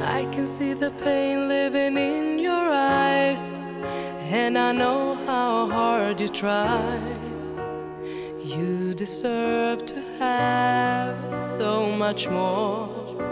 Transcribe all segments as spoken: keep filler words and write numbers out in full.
I can see the pain living in your eyes, and I know how hard you try. You deserve to have so much more.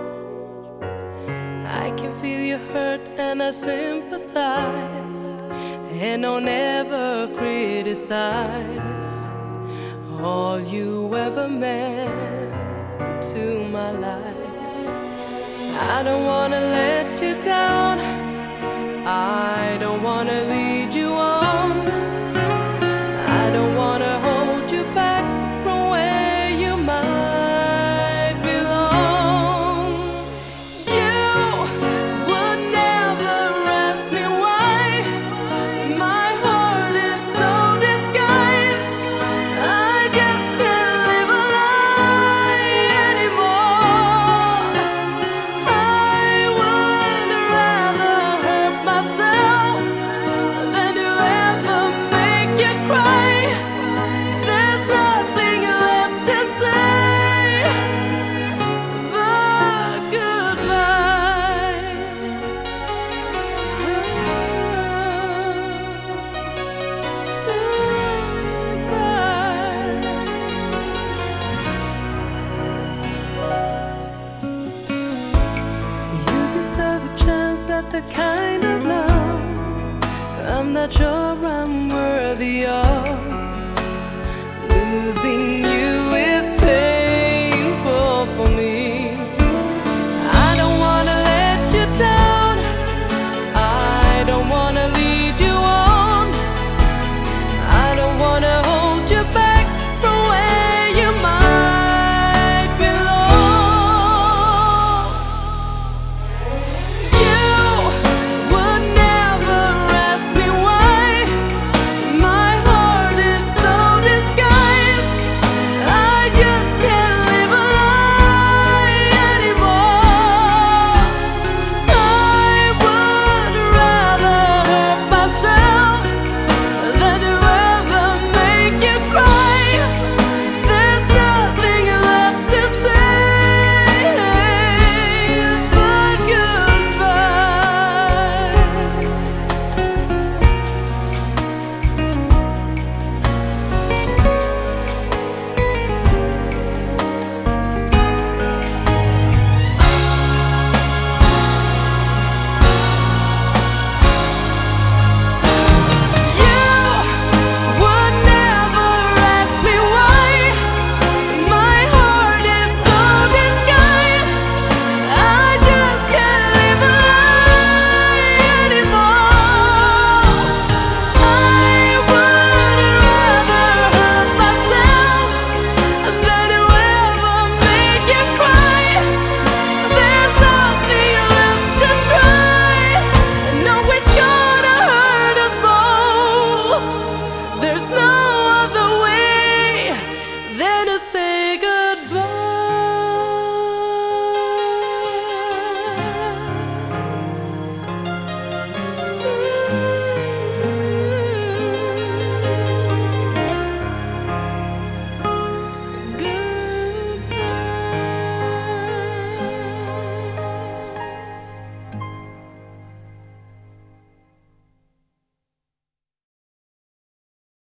I can feel your hurt and I sympathize, and I'll never criticize all you ever meant to my life. I don't wanna let you down, I don't wanna lead you on, I don't wanna hold you back from where you might belong. You would never ask me why my heart is so disguised. I just can't live a lie anymore. I would rather hurt myself than to ever make you cry. There's nothing left to say but goodbye. You deserve a chance at the kind of love I'm not sure I'm worthy of. Losing